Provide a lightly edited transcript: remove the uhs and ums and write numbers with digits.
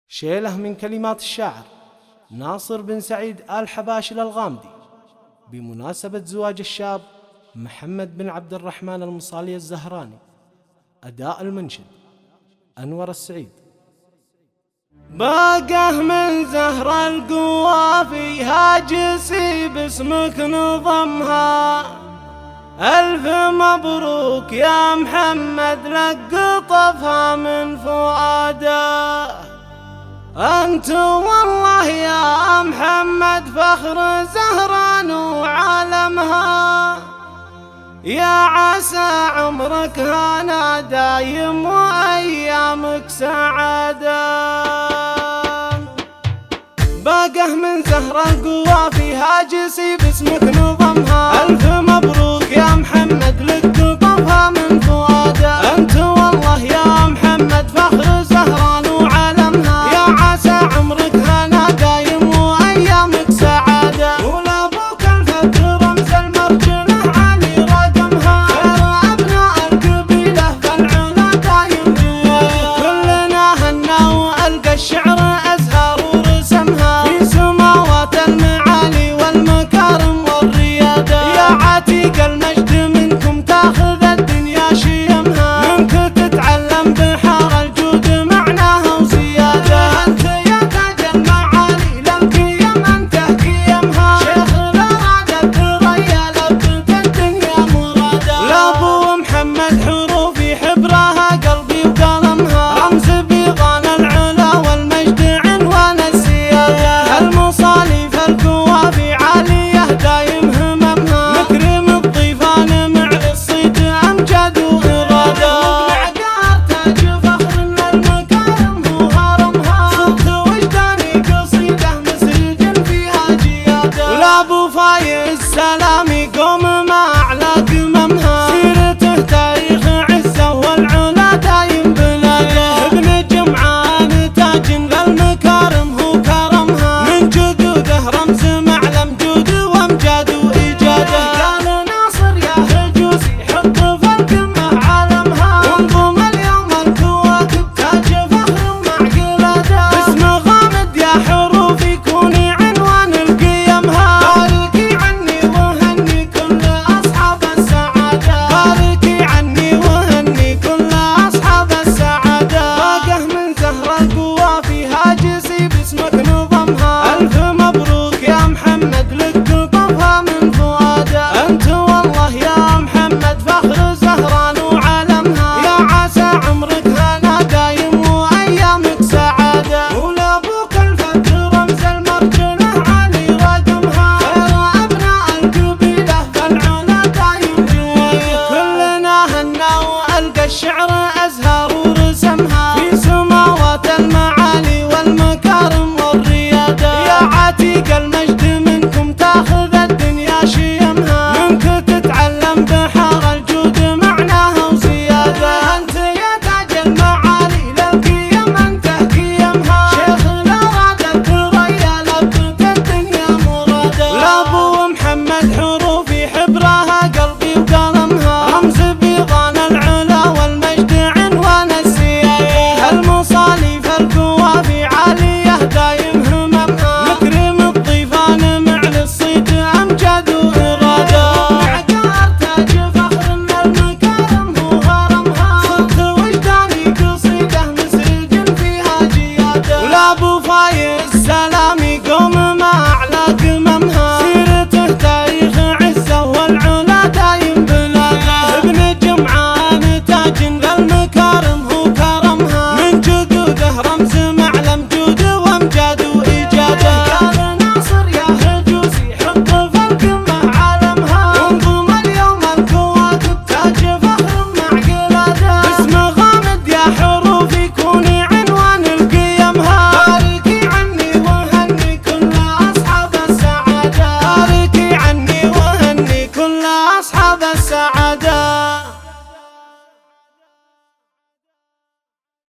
شيله من كلمات الشاعر ناصر بن سعيد آل حباشل الغامدي بمناسبة زواج الشاب محمد بن عبد الرحمن المصالي الزهراني. أداء المنشد أنور السعيد. باقه من زهر القوافي هاجسي باسمك نظمها، ألف مبروك يا محمد لك قطفها من فؤاده. أنت والله يا محمد فخر زهران وعالمها، يا عسى عمرك هنا دايم وأيامك سعادة. باقه من زهر القوافي هاجسي باسمك نظمها، ألف مبروك يا محمد لك